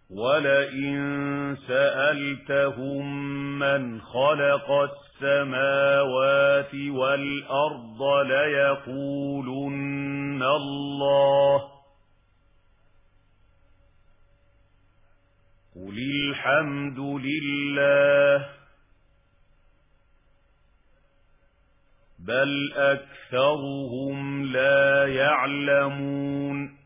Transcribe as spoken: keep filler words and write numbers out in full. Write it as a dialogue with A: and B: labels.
A: وَلَئِن سَأَلْتَهُم مَّنْ خَلَقَ السَّمَاوَاتِ وَالْأَرْضَ لَيَقُولُنَّ اللَّهُ قُلِ الْحَمْدُ لِلَّهِ بَلْ أَكْثَرُهُمْ لَا يَعْلَمُونَ